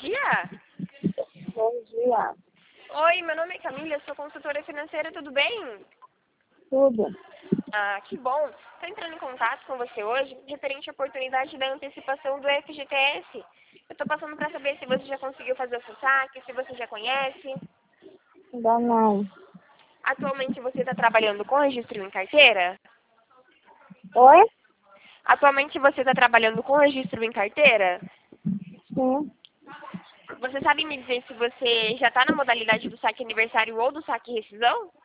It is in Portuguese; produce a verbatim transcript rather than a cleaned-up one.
dia. Bom dia. Oi, meu nome é Camila, eu sou consultora financeira, tudo bem? Tudo. Ah, que bom. Estou entrando em contato com você hoje referente à oportunidade da antecipação do F G T S. Eu estou passando para saber se você já conseguiu fazer o seu saque, se você já conhece. Ainda não. Atualmente você está trabalhando com registro em carteira? Oi? Atualmente você está trabalhando com registro em carteira? Sim. Você sabe me dizer se você já está na modalidade do saque aniversário ou do saque rescisão?